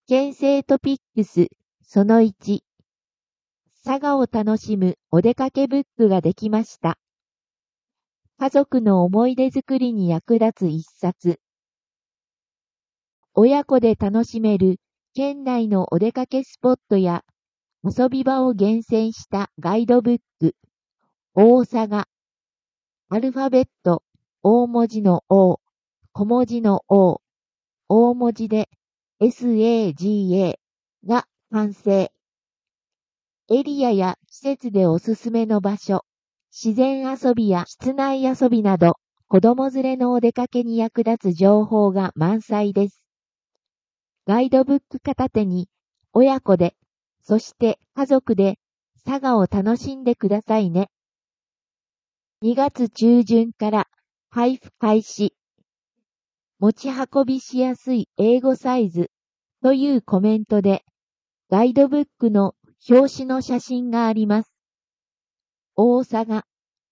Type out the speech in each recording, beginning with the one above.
県政トピックスその1、佐賀を楽しむお出かけブックができました。家族の思い出作りに役立つ一冊。親子で楽しめる県内のお出かけスポットや遊び場を厳選したガイドブック。大佐賀。アルファベット、大文字の O、小文字の O、大文字で SAGA が完成。エリアや季節でおすすめの場所、自然遊びや室内遊びなど、子供連れのお出かけに役立つ情報が満載です。ガイドブック片手に、親子で、そして家族で佐賀を楽しんでくださいね。2月中旬から配布開始。持ち運びしやすい英語サイズというコメントで、ガイドブックの表紙の写真があります。大佐賀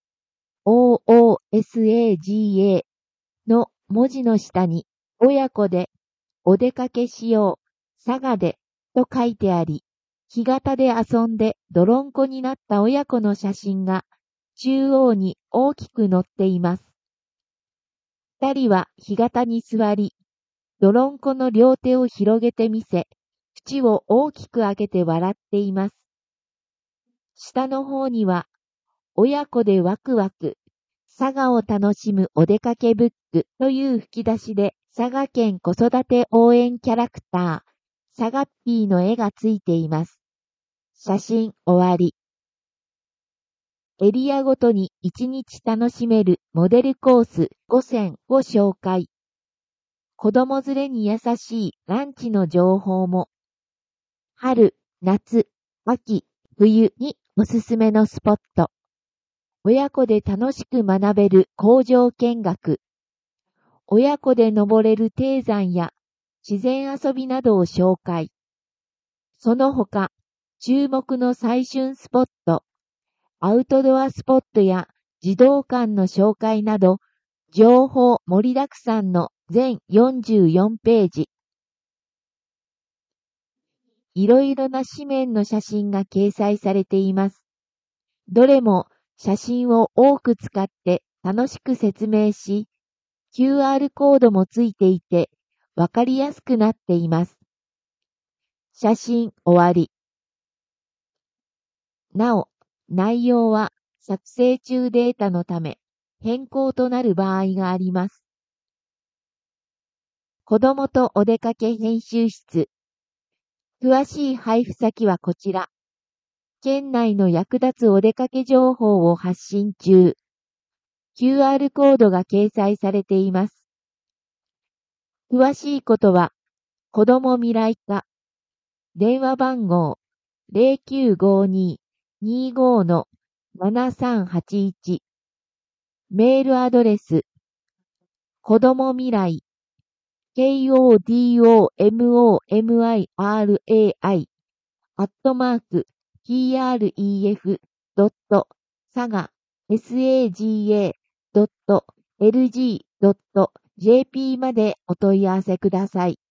OOSAGA の文字の下に親子でお出かけしよう佐賀でと書いてあり、干潟で遊んで泥んこになった親子の写真が中央に大きく載っています。二人は干潟に座り、泥んこの両手を広げてみせ、口を大きく開けて笑っています。下の方には、親子でワクワク、佐賀を楽しむお出かけブックという吹き出しで、佐賀県子育て応援キャラクター、佐賀っぴーの絵がついています。写真終わり。エリアごとに1日楽しめるモデルコース5選を紹介。子供連れに優しいランチの情報も。春、夏、秋、冬におすすめのスポット。親子で楽しく学べる工場見学。親子で登れる低山や自然遊びなどを紹介。その他、注目の最旬スポット、アウトドアスポットや児童館の紹介など、情報盛りだくさんの全44ページ。いろいろな紙面の写真が掲載されています。どれも写真を多く使って楽しく説明し、QR コードもついていてわかりやすくなっています。写真終わり。なお、内容は作成中データのため変更となる場合があります。子供とお出かけ編集室。詳しい配布先はこちら。県内の役立つお出かけ情報を発信中。QR コードが掲載されています。詳しいことは、子ども未来課。電話番号 0952-25-7381。メールアドレス、子ども未来、KODOMOMIRAI、@pref.saga.lg.jp までお問い合わせください。